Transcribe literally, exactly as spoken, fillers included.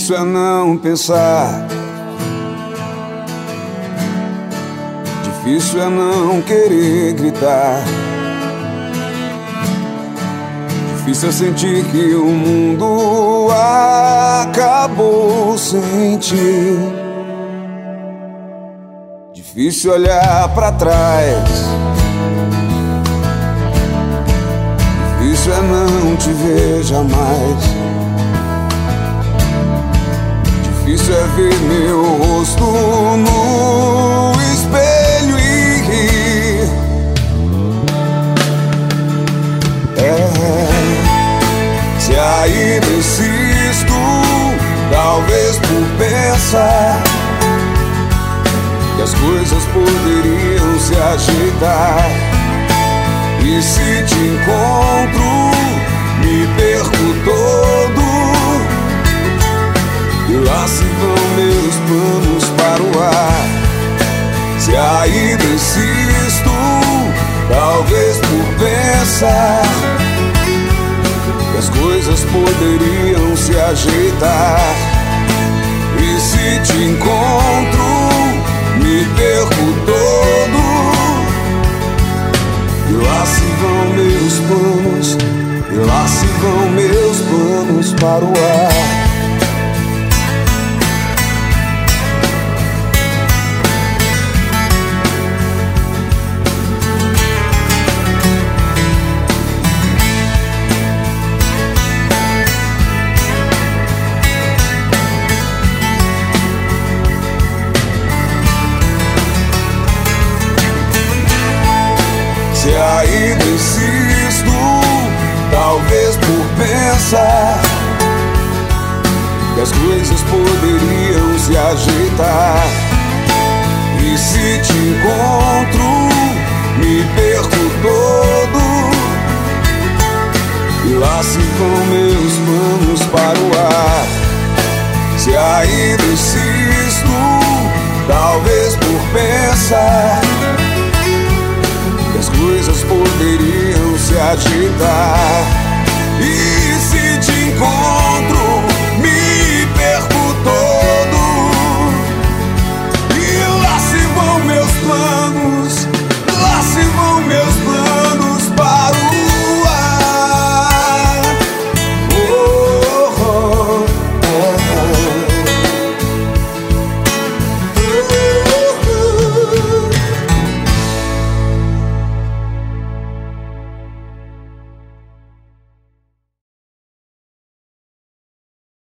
Difícil é não pensar, difícil é não querer gritar, difícil é sentir que o mundo acabou sem ti. Difícil olhar pra trás, difícil é não te ver jamais. Difícil é ver meu rosto no espelho e rir. É, se ainda insisto, talvez por pensar que as coisas poderiam se ajeitar. E se te encontro, me perco todo, e lá se vão meus planos para o ar. Se ainda insisto, talvez por pensar que as coisas poderiam se ajeitar. E se te encontro, me perco todo, e lá se vão meus planos, e lá se vão meus planos para o ar. Se ainda insisto, talvez por pensar que as coisas poderiam se ajeitar. E se te encontro, me perco todo, e lá se vão meus planos para o ar. Se ainda insisto, talvez por pensar que as coisas poderiam se ajeitar. E